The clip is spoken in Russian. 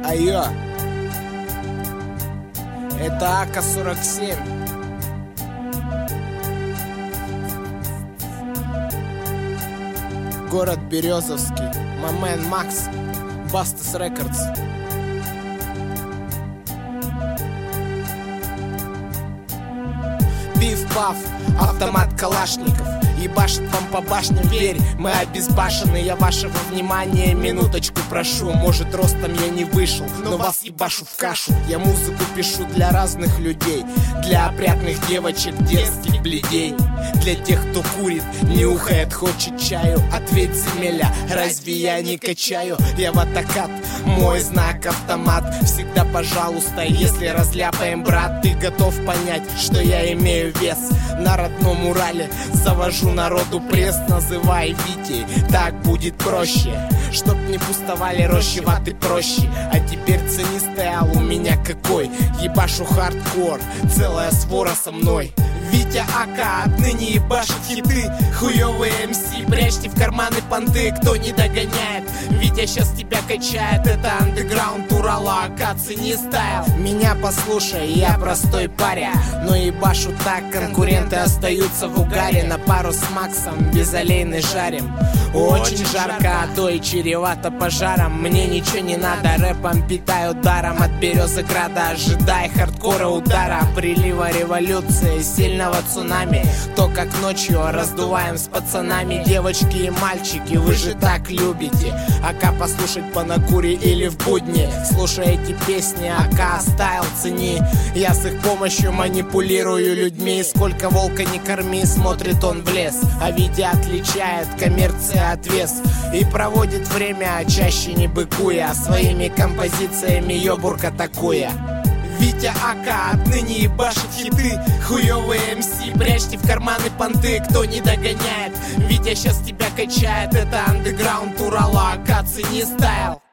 Айо, это АК-47. Город Березовский. Мамен Макс. Бастас Рекордс. Пиф-паф, автомат Калашников. Ебашит вам по башням, верь, мы обезбашены. Я вашего внимания минуточку прошу. Может, ростом я не вышел, но вас ебашу в кашу. Я музыку пишу для разных людей, для опрятных девочек, детских бледей, для тех, кто курит, нюхает, хочет чаю. Ответь, земля, разве я не качаю? Я в атакат, мой знак автомат. Всегда пожалуйста, если разляпаем, брат, ты готов понять, что я имею вес. На родном Урале завожу народу пресс, называй Витей, так будет проще. Чтоб не пустовали рощи, ваты проще. А теперь цени стоял у меня какой. Ебашу хардкор, целая свора со мной. Витя АК отныне ебашит хиты. Хуёвые МС, прячьте в карманы понты, кто не догоняет. Витя сейчас тебя качает, это андеграунд Урала, АК, цени стайл. Меня послушай, я простой паря, но ебашу так, конкуренты остаются в угаре. На пару с Максом безалейный жарим. Очень жарко, а то и чревато пожаром. Мне ничего не надо, рэпом питаю даром. От Березограда ожидай хардкора удара, прилива революции, сильного цунами. То как ночью раздуваем с пацанами. Девочки и мальчики, вы же так любите АК послушать по накуре или в будни. Слушаете песни АК стайл, цени. Я с их помощью манипулирую людьми. Сколько волка не корми, смотрит он в лес. А Витя отличает коммерция от вес и проводит время, чаще не быкуя, своими композициями ёбурк атакуя. Витя АК отныне ебашит хиты. Хуёвые МС, прячьте в карманы понты, кто не догоняет. Витя сейчас тебя качает, это андеграунд Урала, АК, цени стайл.